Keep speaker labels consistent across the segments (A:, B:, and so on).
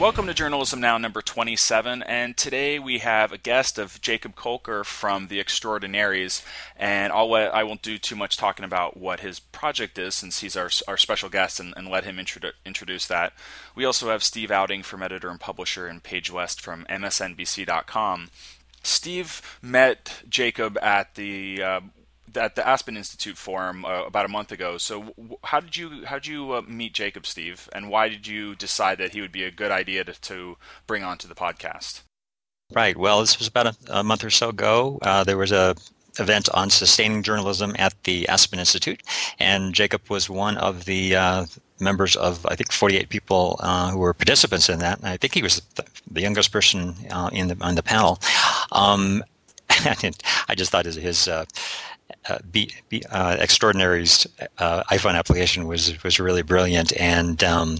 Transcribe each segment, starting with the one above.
A: Welcome to Journalism Now number 27, and today we have a guest of Jacob Kolker from The Extraordinaries, and I won't do too much talking about what his project is since he's our special guest, and let him introduce that. We also have Steve Outing from editor and publisher, and Paige West from MSNBC.com. Steve met Jacob at the Aspen Institute Forum about a month ago. So how did you meet Jacob, Steve, and why did you decide that he would be a good idea to bring onto the podcast?
B: Right. Well, this was about a month or so ago. There was a event on sustaining journalism at the Aspen Institute, and Jacob was one of the members of, I think, 48 people who were participants in that. And I think he was the youngest person on the panel. I just thought his Extraordinaries iPhone application was really brilliant, and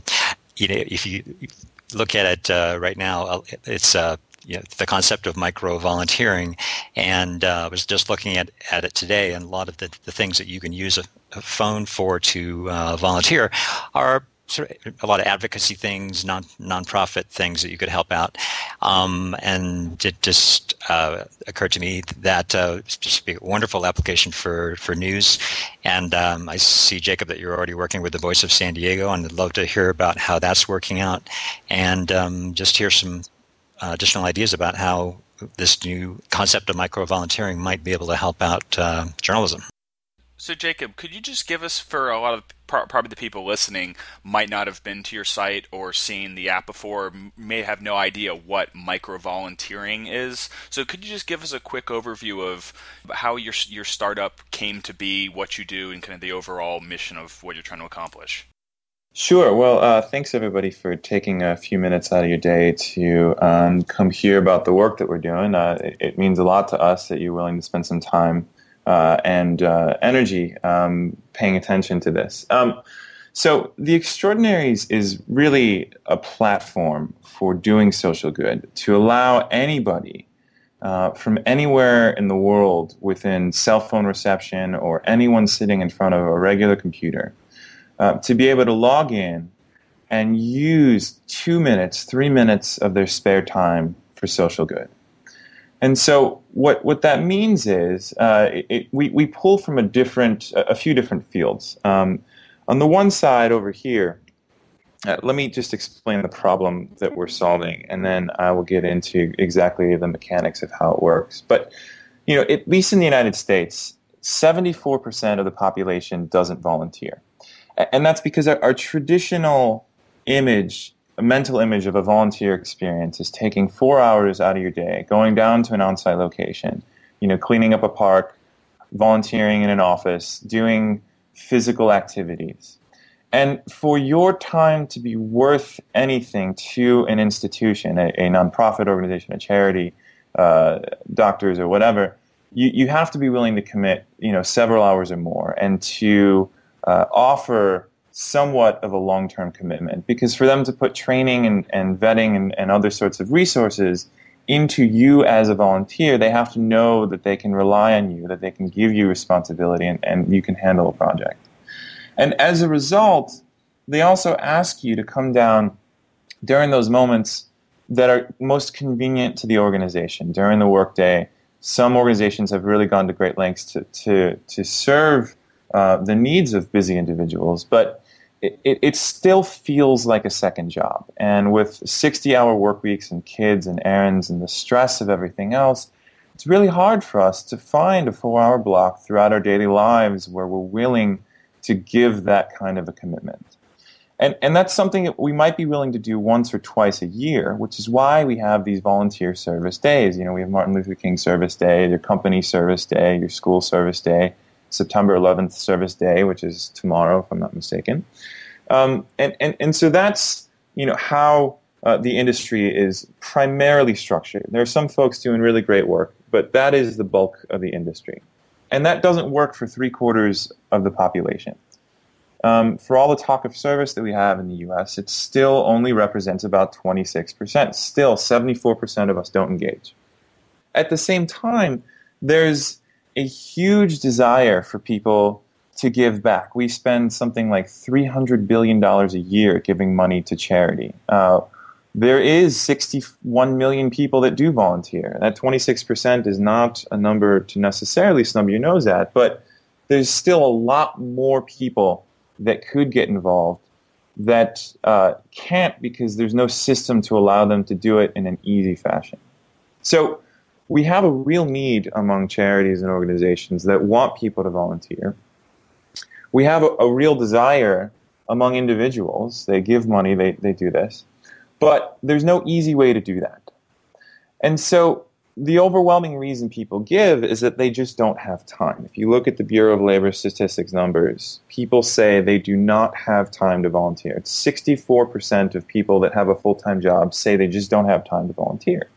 B: if you look at it right now, it's the concept of micro volunteering, and I was just looking at it today, and a lot of the things that you can use a phone for to volunteer are sort of a lot of advocacy things, nonprofit things that you could help out. And it just occurred to me that it's just a wonderful application for news. And I see, Jacob, that you're already working with the Voice of San Diego, and I'd love to hear about how that's working out, and just hear some additional ideas about how this new concept of micro-volunteering might be able to help out journalism.
A: So, Jacob, could you just give us, for a lot of probably the people listening might not have been to your site or seen the app before, may have no idea what micro-volunteering is. So could you just give us a quick overview of how your startup came to be, what you do, and kind of the overall mission of what you're trying to accomplish?
C: Sure. Well, thanks, everybody, for taking a few minutes out of your day to come hear about the work that we're doing. It means a lot to us that you're willing to spend some time and energy paying attention to this. So The Extraordinaries is really a platform for doing social good, to allow anybody from anywhere in the world within cell phone reception or anyone sitting in front of a regular computer to be able to log in and use 2 minutes, 3 minutes of their spare time for social good. And so what that means is we pull from a few different fields. On the one side over here, let me just explain the problem that we're solving, and then I will get into exactly the mechanics of how it works. But at least in the United States, 74% of the population doesn't volunteer. And that's because our traditional a mental image of a volunteer experience is taking 4 hours out of your day, going down to an on-site location, cleaning up a park, volunteering in an office, doing physical activities. And for your time to be worth anything to an institution, a nonprofit organization, a charity, doctors or whatever, you have to be willing to commit, several hours or more, and to offer somewhat of a long-term commitment, because for them to put training and vetting and other sorts of resources into you as a volunteer, they have to know that they can rely on you, that they can give you responsibility, and you can handle a project. And as a result, they also ask you to come down during those moments that are most convenient to the organization during the workday. Some organizations have really gone to great lengths to serve the needs of busy individuals, but it still feels like a second job. And with 60-hour work weeks and kids and errands and the stress of everything else, it's really hard for us to find a 4-hour block throughout our daily lives where we're willing to give that kind of a commitment. And that's something that we might be willing to do once or twice a year, which is why we have these volunteer service days. We have Martin Luther King Service Day, your company service day, your school service day, September 11th Service Day, which is tomorrow, if I'm not mistaken. And so that's how the industry is primarily structured. There are some folks doing really great work, but that is the bulk of the industry. And that doesn't work for 3/4 of the population. For all the talk of service that we have in the U.S., it still only represents about 26%. Still, 74% of us don't engage. At the same time, there's a huge desire for people to give back. We spend something like $300 billion a year giving money to charity. there is 61 million people that do volunteer. That 26% is not a number to necessarily snub your nose at, but there's still a lot more people that could get involved that can't because there's no system to allow them to do it in an easy fashion. So we have a real need among charities and organizations that want people to volunteer. We have a real desire among individuals. They give money, they do this. But there's no easy way to do that. And so the overwhelming reason people give is that they just don't have time. If you look at the Bureau of Labor Statistics numbers, people say they do not have time to volunteer. It's 64% of people that have a full-time job say they just don't have time to volunteer.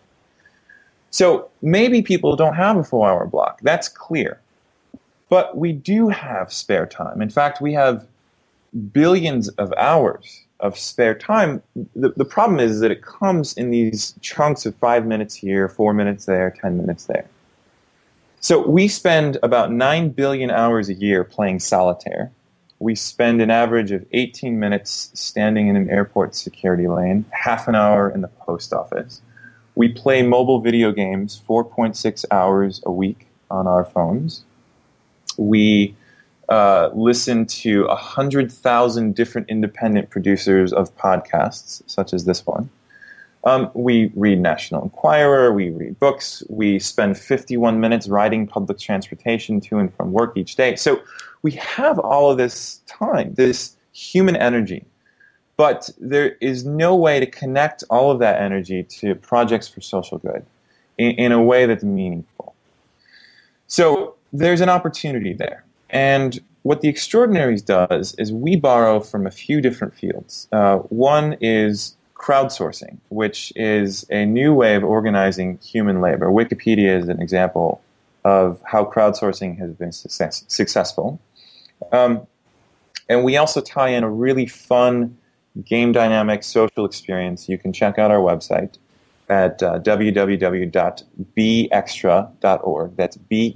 C: So maybe people don't have a 4-hour block. That's clear. But we do have spare time. In fact, we have billions of hours of spare time. The problem is that it comes in these chunks of 5 minutes here, 4 minutes there, 10 minutes there. So we spend about 9 billion hours a year playing solitaire. We spend an average of 18 minutes standing in an airport security lane, half an hour in the post office. We play mobile video games 4.6 hours a week on our phones. We listen to 100,000 different independent producers of podcasts, such as this one. We read National Enquirer, we read books, we spend 51 minutes riding public transportation to and from work each day. So we have all of this time, this human energy, but there is no way to connect all of that energy to projects for social good in a way that's meaningful. So there's an opportunity there. And what the Extraordinaries does is we borrow from a few different fields. One is crowdsourcing, which is a new way of organizing human labor. Wikipedia is an example of how crowdsourcing has been successful. And we also tie in a really fun game dynamic social experience. You can check out our website at www.beextra.org. That's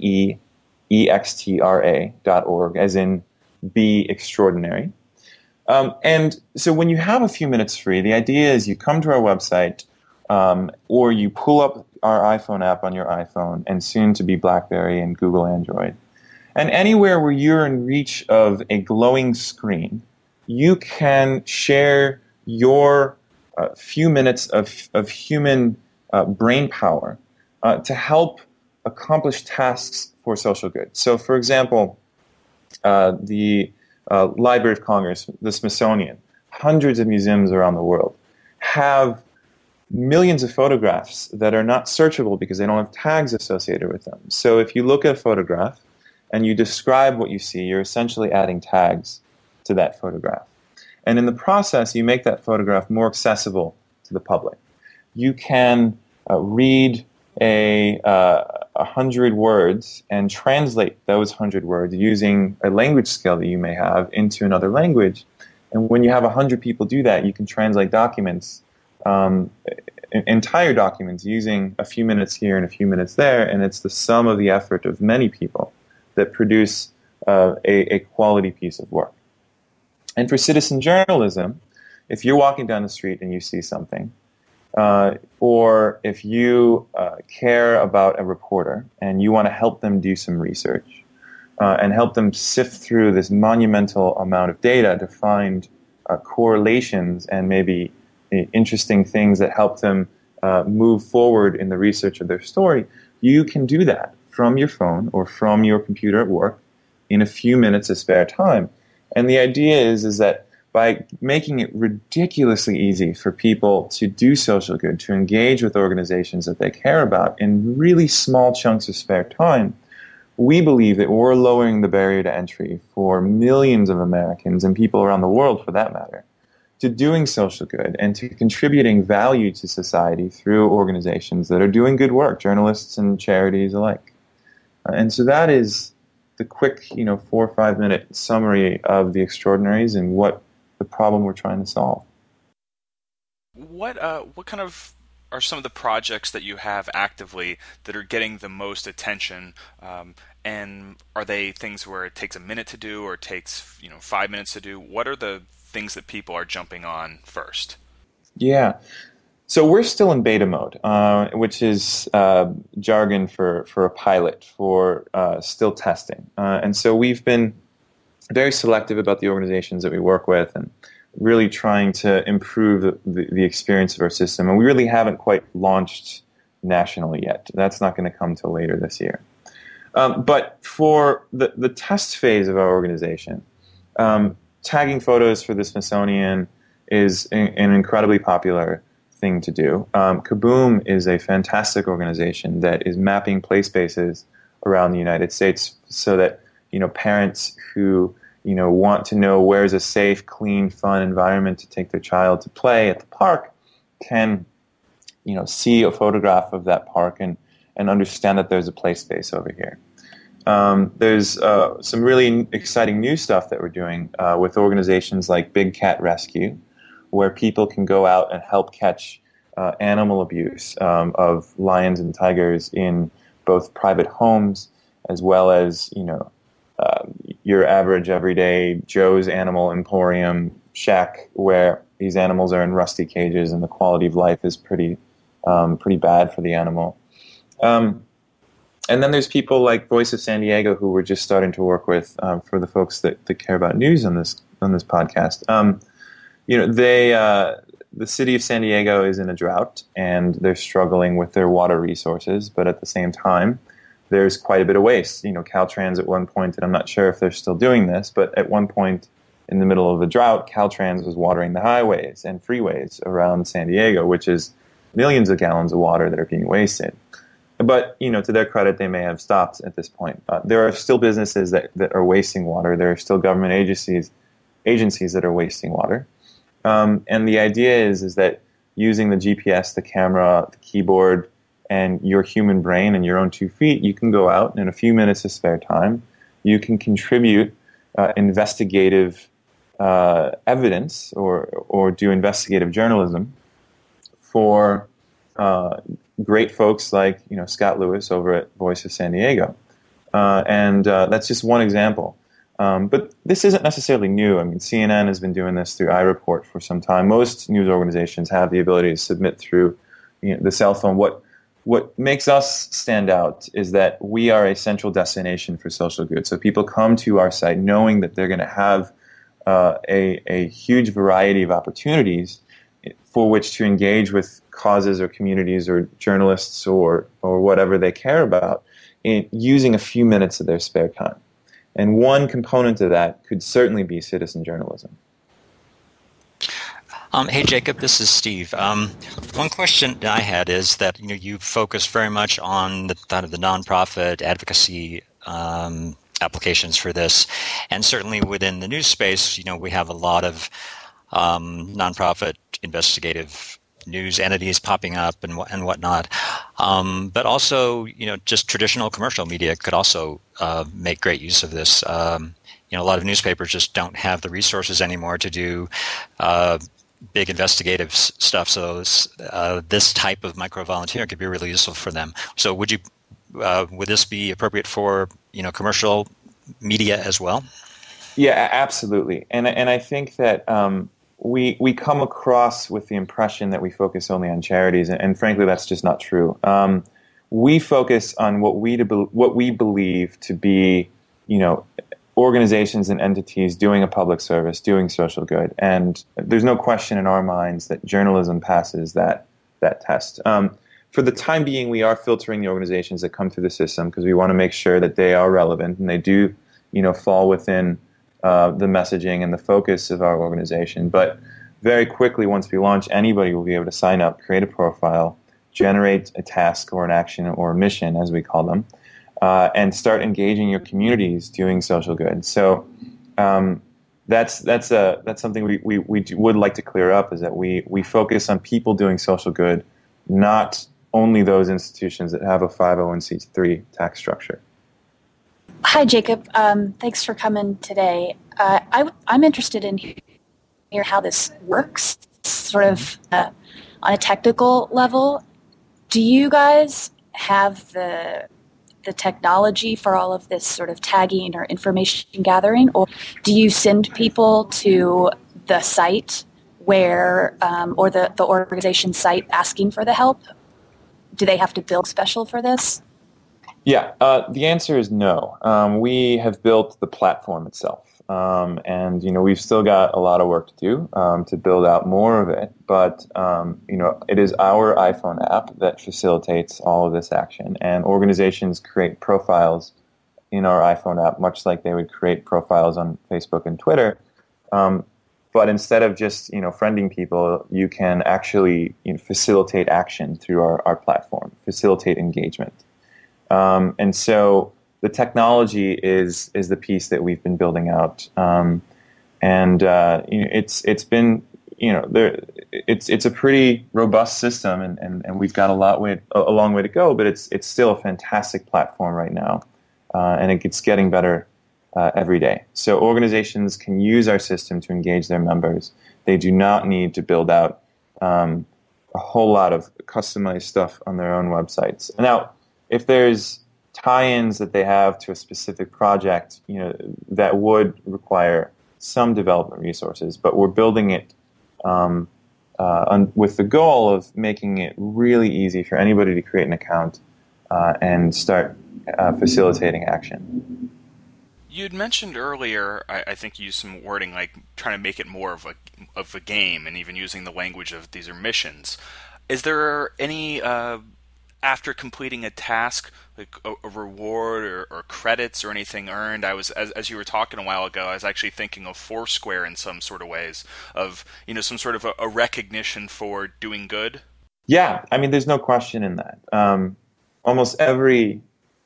C: BEEXTRA.org, as in be extraordinary. And so when you have a few minutes free, the idea is you come to our website or you pull up our iPhone app on your iPhone and soon to be BlackBerry and Google Android. And anywhere where you're in reach of a glowing screen, you can share your few minutes of human brain power to help accomplish tasks for social good. So, for example, the Library of Congress, the Smithsonian, hundreds of museums around the world have millions of photographs that are not searchable because they don't have tags associated with them. So if you look at a photograph and you describe what you see, you're essentially adding tags to that photograph. And in the process, you make that photograph more accessible to the public. You can read 100 words and translate those 100 words using a language skill that you may have into another language. And when you have 100 people do that, you can translate documents, entire documents, using a few minutes here and a few minutes there, and it's the sum of the effort of many people that produce a quality piece of work. And for citizen journalism, if you're walking down the street and you see something, or if you care about a reporter and you want to help them do some research and help them sift through this monumental amount of data to find correlations and maybe interesting things that help them move forward in the research of their story, you can do that from your phone or from your computer at work in a few minutes of spare time. And the idea is that by making it ridiculously easy for people to do social good, to engage with organizations that they care about in really small chunks of spare time, we believe that we're lowering the barrier to entry for millions of Americans and people around the world, for that matter, to doing social good and to contributing value to society through organizations that are doing good work, journalists and charities alike. And so that is the quick, 4 or 5 minute summary of the Extraordinaries and what the problem we're trying to solve.
A: What kind of are some of the projects that you have actively that are getting the most attention? And are they things where it takes a minute to do or it takes 5 minutes to do? What are the things that people are jumping on first?
C: Yeah. So we're still in beta mode, which is jargon for a pilot, for still testing. And so we've been very selective about the organizations that we work with and really trying to improve the experience of our system. And we really haven't quite launched nationally yet. That's not going to come till later this year. But for the test phase of our organization, tagging photos for the Smithsonian is an incredibly popular thing to do. Kaboom is a fantastic organization that is mapping play spaces around the United States so that parents who want to know where's a safe, clean, fun environment to take their child to play at the park can see a photograph of that park and understand that there's a play space over here. There's some really exciting new stuff that we're doing with organizations like Big Cat Rescue, where people can go out and help catch animal abuse of lions and tigers in both private homes as well as your average everyday Joe's Animal Emporium shack, where these animals are in rusty cages and the quality of life is pretty bad for the animal. And then there's people like Voice of San Diego, who we're just starting to work with for the folks that care about news on this podcast. The city of San Diego is in a drought, and they're struggling with their water resources, but at the same time, there's quite a bit of waste. Caltrans at one point, and I'm not sure if they're still doing this, but at one point in the middle of the drought, Caltrans was watering the highways and freeways around San Diego, which is millions of gallons of water that are being wasted. But, to their credit, they may have stopped at this point. There are still businesses that are wasting water. There are still government agencies that are wasting water. And the idea is that using the GPS, the camera, the keyboard, and your human brain and your own 2 feet, you can go out and in a few minutes of spare time, you can contribute investigative evidence or do investigative journalism for great folks like Scott Lewis over at Voice of San Diego. And that's just one example. But this isn't necessarily new. I mean, CNN has been doing this through iReport for some time. Most news organizations have the ability to submit through the cell phone. What makes us stand out is that we are a central destination for social good. So people come to our site knowing that they're going to have a huge variety of opportunities for which to engage with causes or communities or journalists or whatever they care about in using a few minutes of their spare time. And one component of that could certainly be citizen journalism.
B: Hey, Jacob, this is Steve. One question I had is that you focus very much on the nonprofit advocacy applications for this, and certainly within the news space, we have a lot of nonprofit investigative news entities popping up and whatnot. But also, just traditional commercial media could also make great use of this. A lot of newspapers just don't have the resources anymore to do big investigative stuff. So this type of micro-volunteering could be really useful for them. So would this be appropriate for commercial media as well?
C: Yeah, absolutely. And I think that we come across with the impression that we focus only on charities, and frankly, that's just not true. We focus on what we believe to be, organizations and entities doing a public service, doing social good, and there's no question in our minds that journalism passes that test. For the time being, we are filtering the organizations that come through the system because we want to make sure that they are relevant and they do, fall within the messaging and the focus of our organization. But very quickly, once we launch, anybody will be able to sign up, create a profile, generate a task or an action or a mission, as we call them, and start engaging your communities doing social good. So that's something we would like to clear up, is that we focus on people doing social good, not only those institutions that have a 501c3 tax structure.
D: Hi, Jacob. Thanks for coming today. I'm interested in hearing how this works, sort of on a technical level. Do you guys have the technology for all of this sort of tagging or information gathering, or do you send people to the site where, or the organization site asking for the help? Do they have to build special for this?
C: Yeah, the answer is no. We have built the platform itself. And we've still got a lot of work to do to build out more of it. But it is our iPhone app that facilitates all of this action, and organizations create profiles in our iPhone app, much like they would create profiles on Facebook and Twitter. But instead of just friending people, you can actually facilitate action through our platform, facilitate engagement, and so. The technology is the piece that we've been building out, it's been it's a pretty robust system, and we've got a long way to go, but it's still a fantastic platform right now, and it's getting better every day. So organizations can use our system to engage their members. They do not need to build out a whole lot of customized stuff on their own websites. Now, if there's tie-ins that they have to a specific project, that would require some development resources, but we're building it with the goal of making it really easy for anybody to create an account and start facilitating action.
A: You'd mentioned earlier, I think you used some wording like trying to make it more of a game, and even using the language of these are missions. Is there any after completing a task, like a reward or credits or anything earned? I was, as you were talking a while ago, I was actually thinking of Foursquare in some sort of ways of, some sort of a recognition for doing good.
C: Yeah, I mean, there's no question in that. Almost every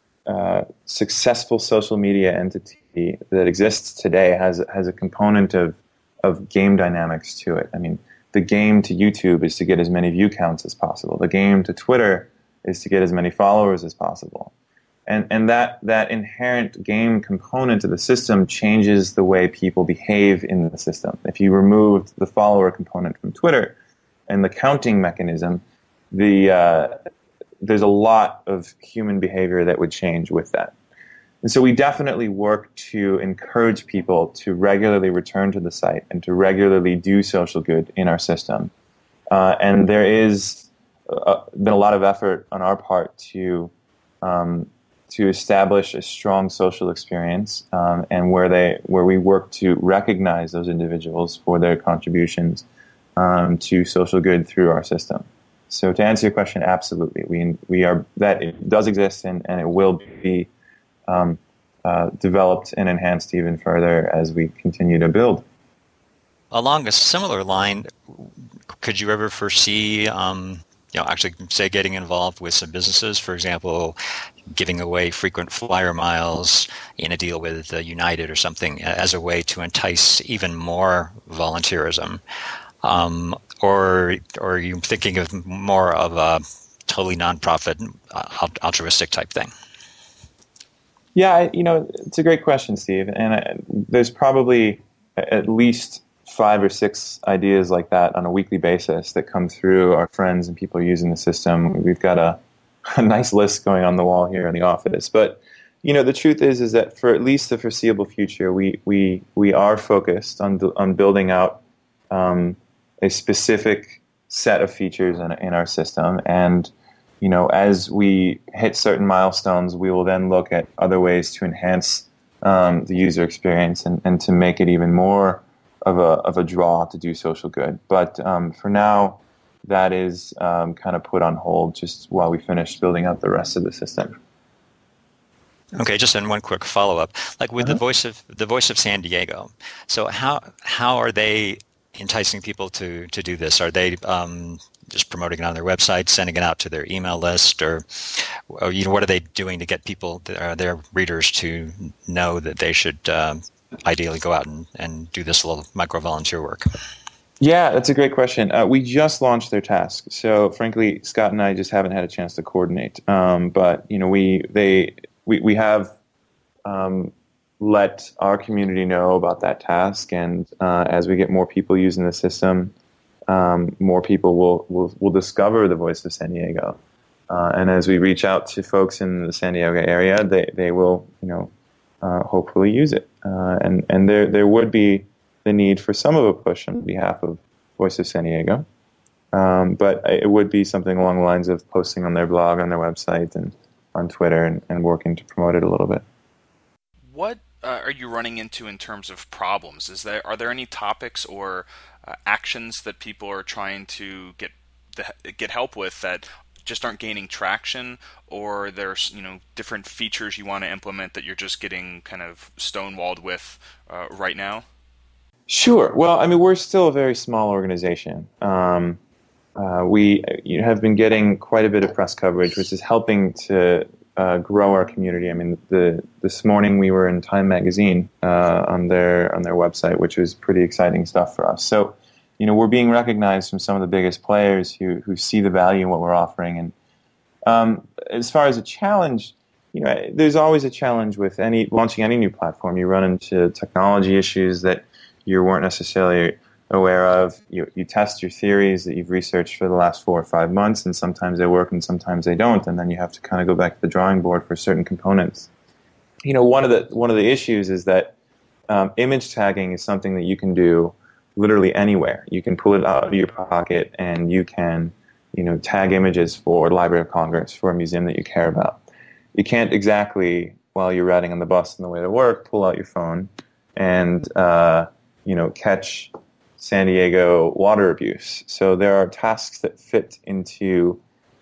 C: successful social media entity that exists today has a component of game dynamics to it. I mean, the game to YouTube is to get as many view counts as possible. The game to Twitter is to get as many followers as possible. And that inherent game component of the system changes the way people behave in the system. If you removed the follower component from Twitter and the counting mechanism, there's a lot of human behavior that would change with that. And so we definitely work to encourage people to regularly return to the site and to regularly do social good in our system. And there is been a lot of effort on our part to establish a strong social experience, and where we work to recognize those individuals for their contributions to social good through our system. So to answer your question, absolutely, we are that it does exist, and it will be developed and enhanced even further as we continue to build.
B: Along a similar line, could you ever foresee actually, say, getting involved with some businesses, for example, giving away frequent flyer miles in a deal with United or something as a way to entice even more volunteerism? Or are you thinking of more of a totally nonprofit, altruistic type thing?
C: Yeah, it's a great question, Steve. And there's probably at least 5 or 6 ideas like that on a weekly basis that come through our friends and people using the system. We've got a nice list going on the wall here in the office. But the truth is that for at least the foreseeable future, we are focused on building out a specific set of features in our system. And as we hit certain milestones, we will then look at other ways to enhance the user experience and to make it even more of a draw to do social good. But for now, that is kind of put on hold just while we finish building out the rest of the system.
B: Okay, just in one quick follow-up, like with the Voice of San Diego. So how are they enticing people to do this? Are they just promoting it on their website, sending it out to their email list, or what are they doing to get people, their readers, to know that they should ideally go out and do this little micro-volunteer work?
C: Yeah, that's a great question. We just launched their task, so frankly, Scott and I just haven't had a chance to coordinate. But we have let our community know about that task, and as we get more people using the system, more people will discover the Voice of San Diego. And as we reach out to folks in the San Diego area, they will hopefully use it. And there would be the need for some of a push on behalf of Voice of San Diego. But it would be something along the lines of posting on their blog, on their website, and on Twitter, and working to promote it a little bit.
A: What are you running into in terms of problems? Are there any topics or actions that people are trying to get help with that just aren't gaining traction, or there's different features you want to implement that you're just getting kind of stonewalled with right now?
C: Sure. Well, I mean, we're still a very small organization. We have been getting quite a bit of press coverage, which is helping to grow our community. I mean, this morning we were in Time Magazine on their website, which was pretty exciting stuff for us. So, we're being recognized from some of the biggest players who see the value in what we're offering. And as far as a challenge, there's always a challenge with launching any new platform. You run into technology issues that you weren't necessarily aware of. You test your theories that you've researched for the last 4 or 5 months, and sometimes they work and sometimes they don't, and then you have to kind of go back to the drawing board for certain components. One of the issues is that image tagging is something that you can do literally anywhere. You can pull it out of your pocket and you can tag images for Library of Congress, for a museum that you care about. You can't exactly, while you're riding on the bus on the way to work, pull out your phone and catch San Diego water abuse. So there are tasks that fit into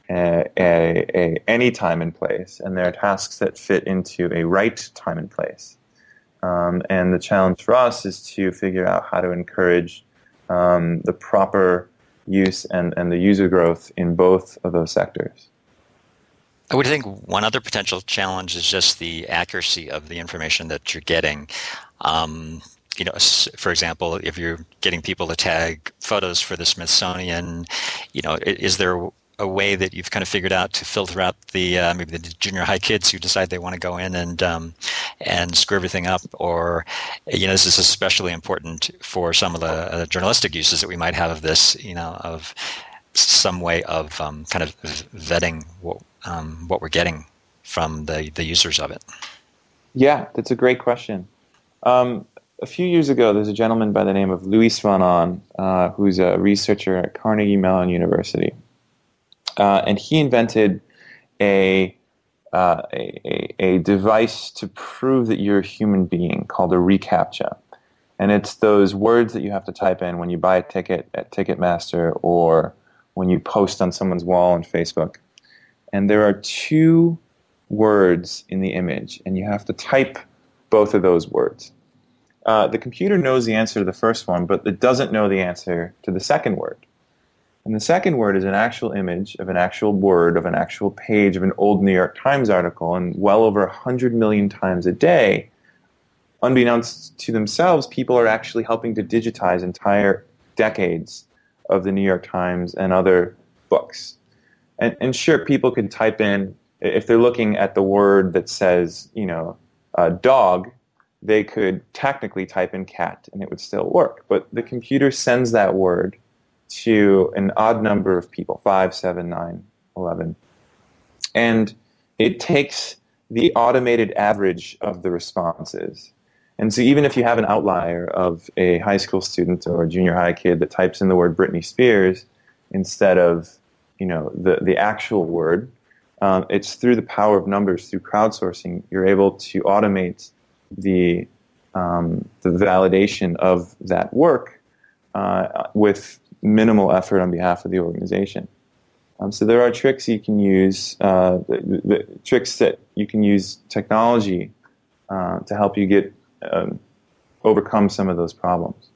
C: any time and place, and there are tasks that fit into a right time and place. And the challenge for us is to figure out how to encourage the proper use and the user growth in both of those sectors.
B: I would think one other potential challenge is just the accuracy of the information that you're getting. For example, if you're getting people to tag photos for the Smithsonian, is there a way that you've kind of figured out to filter out the maybe the junior high kids who decide they want to go in and screw everything up? Or, this is especially important for some of the journalistic uses that we might have of this, of some way of kind of vetting what we're getting from the users of it.
C: Yeah, that's a great question. A few years ago, there's a gentleman by the name of Luis von Ahn, who's a researcher at Carnegie Mellon University. And he invented a device to prove that you're a human being called a reCAPTCHA. And it's those words that you have to type in when you buy a ticket at Ticketmaster or when you post on someone's wall on Facebook. And there are 2 words in the image, and you have to type both of those words. The computer knows the answer to the first one, but it doesn't know the answer to the second word. And the second word is an actual image of an actual word of an actual page of an old New York Times article, and well over 100 million times a day, unbeknownst to themselves, people are actually helping to digitize entire decades of the New York Times and other books. And sure, people can type in, if they're looking at the word that says, dog, they could technically type in cat and it would still work. But the computer sends that word to an odd number of people, 5, 7, 9, 11. And it takes the automated average of the responses. And so even if you have an outlier of a high school student or a junior high kid that types in the word Britney Spears instead of the actual word, it's through the power of numbers, through crowdsourcing, you're able to automate the validation of that work with minimal effort on behalf of the organization. So there are tricks you can use, the tricks that you can use technology to help you get overcome some of those problems.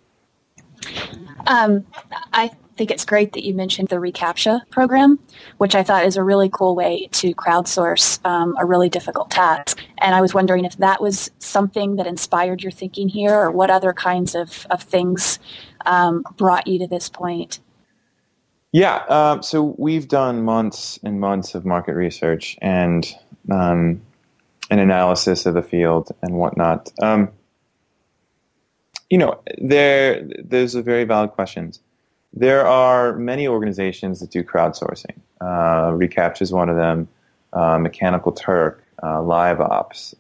D: I think it's great that you mentioned the reCAPTCHA program, which I thought is a really cool way to crowdsource a really difficult task. And I was wondering if that was something that inspired your thinking here, or what other kinds of things brought you to this point.
C: Yeah, so we've done months and months of market research and an analysis of the field and whatnot. There's a very valid questions. There are many organizations that do crowdsourcing. reCAPTCHA is one of them. Mechanical Turk, LiveOps,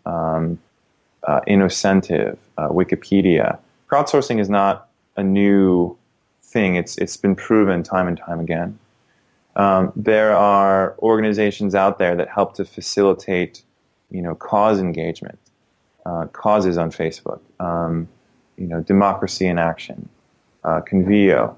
C: Innocentive, Wikipedia. Crowdsourcing is not a new thing. It's been proven time and time again. There are organizations out there that help to facilitate, cause engagement, causes on Facebook, Democracy in Action, Convio,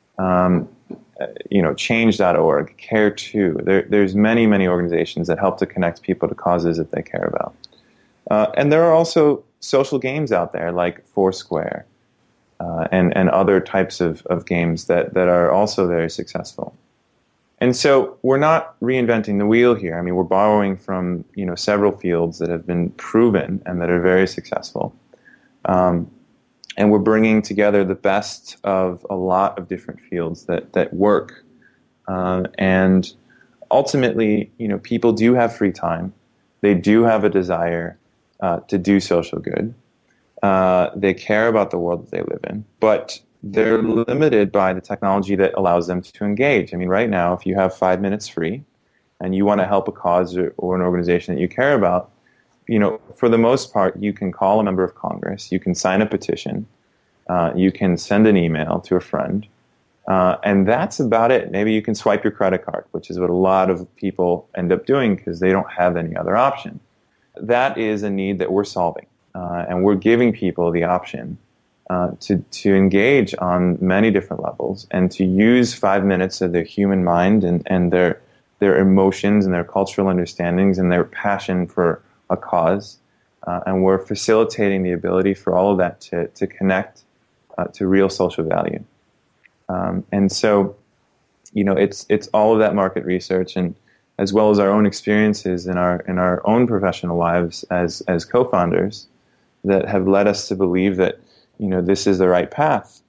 C: Change.org, Care2. There's many, many organizations that help to connect people to causes that they care about. And there are also social games out there like Foursquare and other types of games that are also very successful. And so we're not reinventing the wheel here. I mean, we're borrowing from several fields that have been proven and that are very successful. And we're bringing together the best of a lot of different fields that work. And ultimately, people do have free time. They do have a desire to do social good. They care about the world that they live in. But they're limited by the technology that allows them to engage. I mean, right now, if you have 5 minutes free and you want to help a cause or an organization that you care about, for the most part, you can call a member of Congress, you can sign a petition, you can send an email to a friend, and that's about it. Maybe you can swipe your credit card, which is what a lot of people end up doing because they don't have any other option. That is a need that we're solving, and we're giving people the option to engage on many different levels and to use 5 minutes of their human mind and their emotions and their cultural understandings and their passion for a cause. And we're facilitating the ability for all of that to connect to real social value. And so, it's all of that market research and as well as our own experiences in our own professional lives as co-founders that have led us to believe that this is the right path.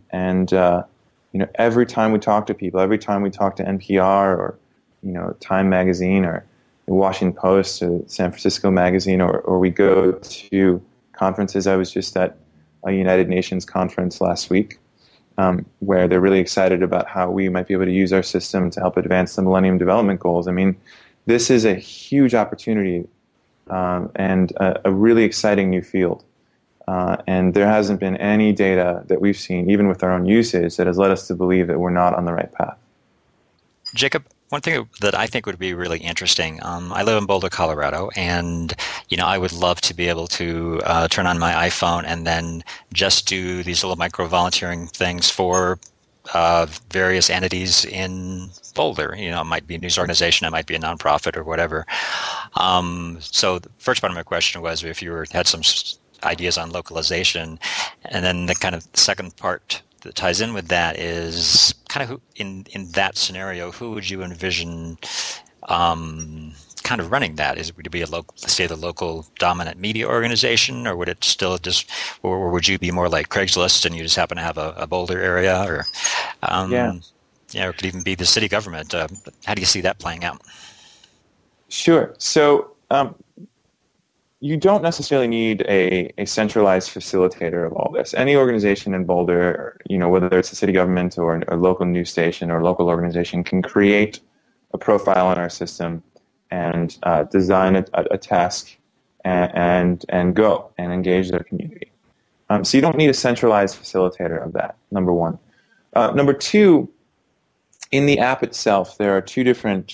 C: Every time we talk to people, every time we talk to NPR or, Time Magazine or the Washington Post or San Francisco Magazine, or we go to conferences. I was just at a United Nations conference last week where they're really excited about how we might be able to use our system to help advance the Millennium Development Goals. I mean, this is a huge opportunity and a really exciting new field. And there hasn't been any data that we've seen, even with our own usage, that has led us to believe that we're not on the right path.
B: Jacob, one thing that I think would be really interesting, I live in Boulder, Colorado, and I would love to be able to turn on my iPhone and then just do these little micro-volunteering things for various entities in Boulder. It might be a news organization, it might be a nonprofit or whatever. So the first part of my question was if you had some ideas on localization, and then the kind of second part that ties in with that is kind of who, in that scenario, who would you envision kind of running that? Would it be the local dominant media organization, or would it still or would you be more like Craigslist and you just happen to have a Boulder area, or it could even be the city government? How do you see that playing out?
C: Sure. So you don't necessarily need a centralized facilitator of all this. Any organization in Boulder, whether it's a city government or a local news station or a local organization, can create a profile in our system and design a task and go and engage their community. So you don't need a centralized facilitator of that, number one. Number two, in the app itself, there are two different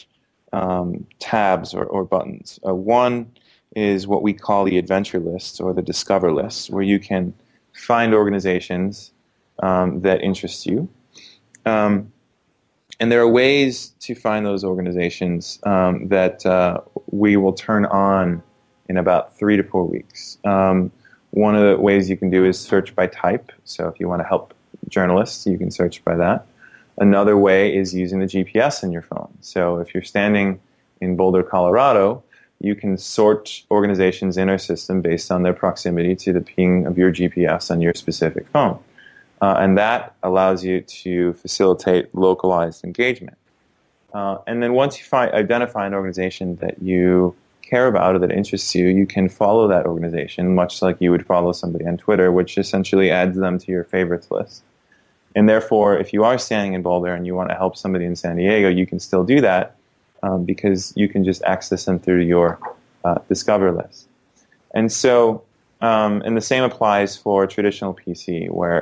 C: tabs or buttons. One is what we call the adventure list or the discover list, where you can find organizations that interest you. And there are ways to find those organizations that we will turn on in about 3 to 4 weeks. One of the ways you can do is search by type. So if you want to help journalists, you can search by that. Another way is using the GPS in your phone. So if you're standing in Boulder, Colorado, you can sort organizations in our system based on their proximity to the ping of your GPS on your specific phone. And that allows you to facilitate localized engagement. And then once you identify an organization that you care about or that interests you, you can follow that organization, much like you would follow somebody on Twitter, which essentially adds them to your favorites list. And therefore, if you are standing in Boulder and you want to help somebody in San Diego, you can still do that because you can just access them through your Discover list. And so, and the same applies for traditional PC, where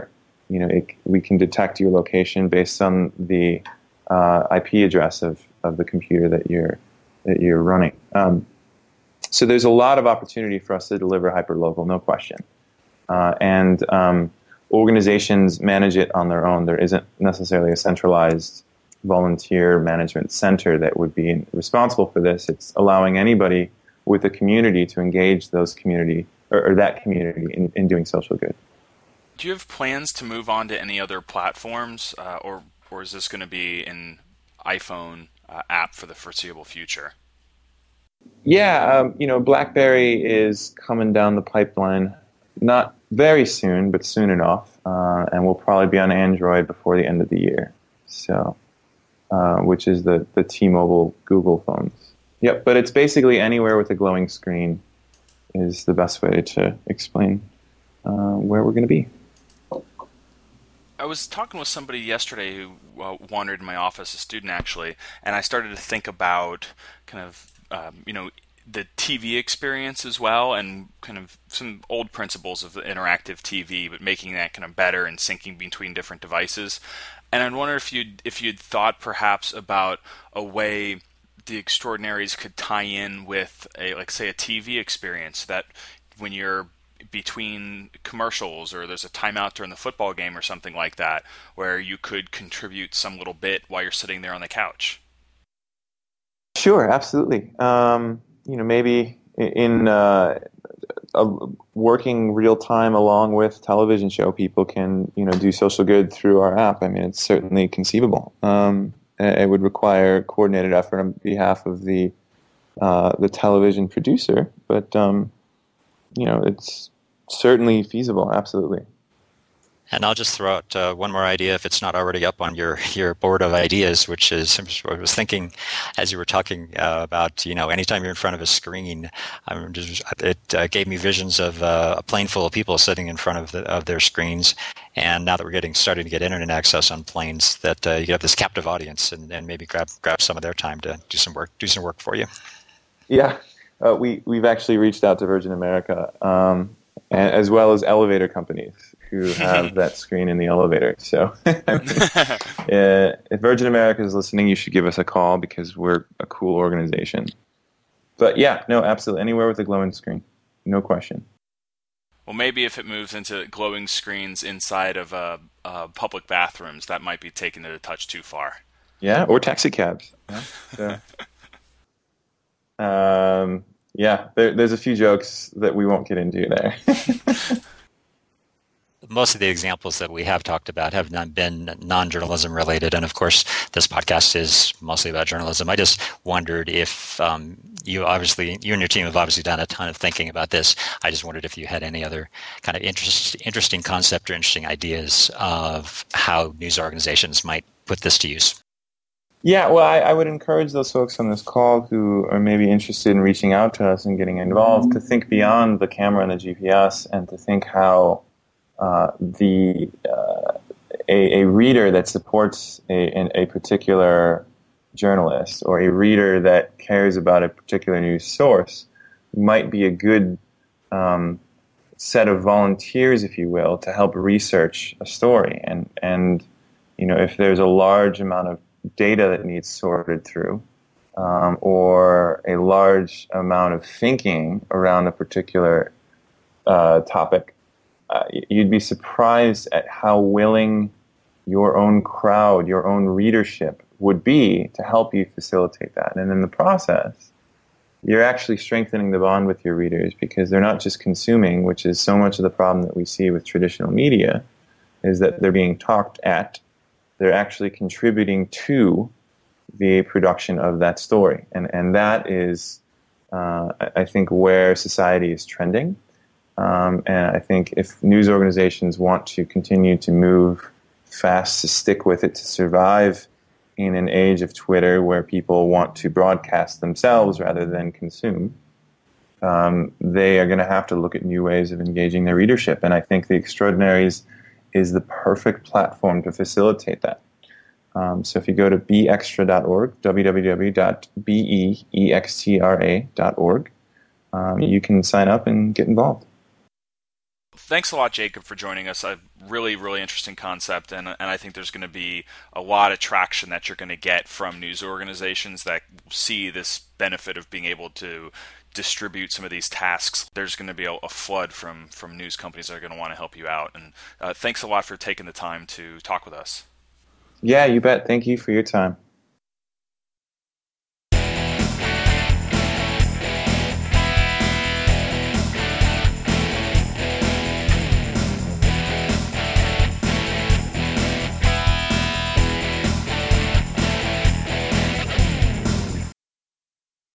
C: we can detect your location based on the IP address of the computer that you're running. So there's a lot of opportunity for us to deliver hyperlocal, no question. And organizations manage it on their own. There isn't necessarily a centralized volunteer management center that would be responsible for this. It's allowing anybody with a community to engage those community or that community in doing social good.
A: Do you have plans to move on to any other platforms, or is this going to be an iPhone app for the foreseeable future?
C: Yeah, BlackBerry is coming down the pipeline, not very soon, but soon enough, and we'll probably be on Android before the end of the year. So, which is the T-Mobile Google phones. Yep, but it's basically anywhere with a glowing screen is the best way to explain where we're going to be.
A: I was talking with somebody yesterday who wandered in my office, a student actually, and I started to think about kind of, the TV experience as well, and kind of some old principles of the interactive TV, but making that kind of better and syncing between different devices. And I wonder if you'd thought perhaps about a way the Extraordinaries could tie in with a TV experience, that when you're between commercials or there's a timeout during the football game or something like that, where you could contribute some little bit while you're sitting there on the couch.
C: Sure, absolutely. Maybe in working real time along with television show, people can do social good through our app. I mean, it's certainly conceivable. It would require coordinated effort on behalf of the television producer, but it's certainly feasible. Absolutely.
B: And I'll just throw out one more idea, if it's not already up on your board of ideas, which is, I was thinking as you were talking about, anytime you're in front of a screen, it gave me visions of a plane full of people sitting in front of their screens. And now that we're starting to get internet access on planes, that you have this captive audience, and maybe grab some of their time to do some work for you.
C: Yeah, we've actually reached out to Virgin America, as well as elevator companies who have that screen in the elevator. So if Virgin America is listening, you should give us a call because we're a cool organization. But yeah, no, absolutely. Anywhere with a glowing screen. No question.
A: Well, maybe if it moves into glowing screens inside of public bathrooms, that might be taking it a touch too far.
C: Yeah, or taxi cabs. Yeah, there's a few jokes that we won't get into there.
B: Most of the examples that we have talked about have not been non-journalism related, and of course, this podcast is mostly about journalism. I just wondered if you and your team have obviously done a ton of thinking about this. I just wondered if you had any other kind of interesting concept or interesting ideas of how news organizations might put this to use.
C: Yeah, well, I would encourage those folks on this call who are maybe interested in reaching out to us and getting involved to think beyond the camera and the GPS, and to think how a reader that supports a particular journalist, or a reader that cares about a particular news source, might be a good set of volunteers, if you will, to help research a story. And if there's a large amount of data that needs sorted through, or a large amount of thinking around a particular topic, you'd be surprised at how willing your own crowd, your own readership would be to help you facilitate that. And in the process, you're actually strengthening the bond with your readers, because they're not just consuming, which is so much of the problem that we see with traditional media, is that they're being talked at. They're actually contributing to the production of that story. And that is, I think, where society is trending. And I think if news organizations want to continue to move fast, to stick with it, to survive in an age of Twitter where people want to broadcast themselves rather than consume, they are going to have to look at new ways of engaging their readership. And I think The Extraordinaries is the perfect platform to facilitate that. So if you go to beextra.org, www.beextra.org, you can sign up and get involved.
A: Thanks a lot, Jacob, for joining us. A really, really interesting concept, and I think there's going to be a lot of traction that you're going to get from news organizations that see this benefit of being able to distribute some of these tasks. There's going to be a flood from news companies that are going to want to help you out. And thanks a lot for taking the time to talk with us.
C: Yeah, you bet. Thank you for your time.